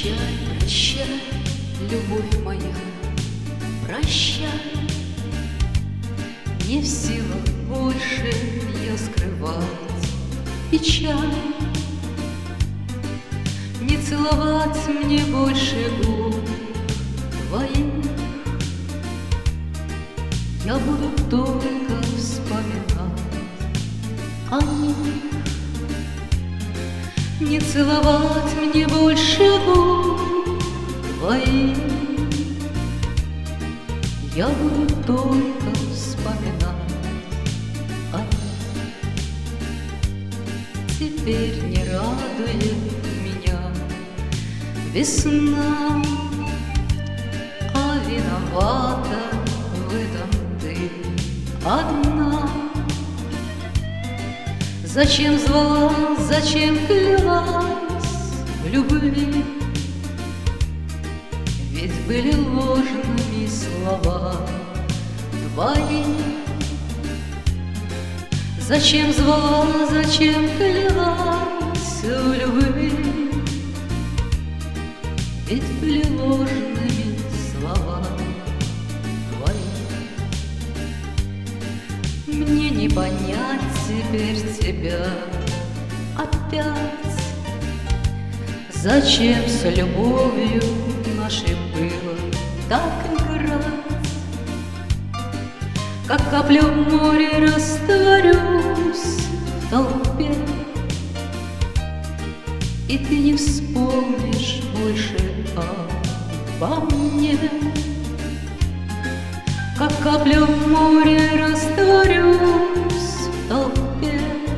Прощай, прощай, любовь моя, прощай. Не в силах больше я скрывать печаль, не целовать мне больше губ твоих. Я буду только вспоминать о них. Не целовать мне больше губ твоих. Я буду только вспоминать о них. Теперь не радует меня весна, а виновата в этом ты одна. Зачем звала, зачем клялась в любви? Ведь были ложными слова твои. Зачем звала, зачем клялась в любви? Ведь были ложными слова твои. Мне не понять теперь тебя опять. Зачем с любовью нашей было так играть? Как капля в море растворюсь в толпе, и ты не вспомнишь больше обо мне. Как капля в море растворюсь в толпе,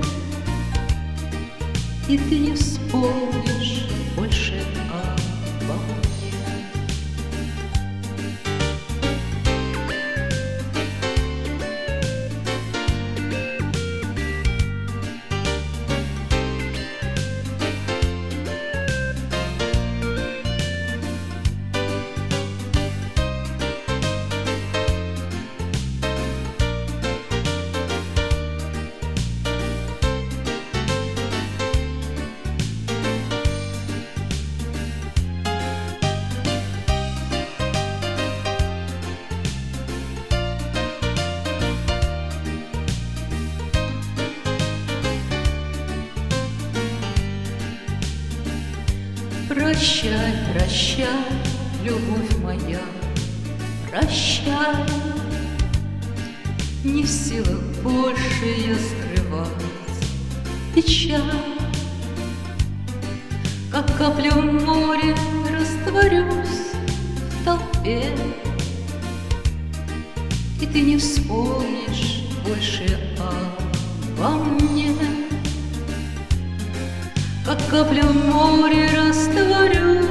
и ты не вспомнишь больше обо мне. Прощай, прощай, любовь моя, прощай. Не в силах больше я скрывать печаль. Как капля в море растворюсь в толпе, и ты не вспомнишь больше обо мне. Как капля в море растворюсь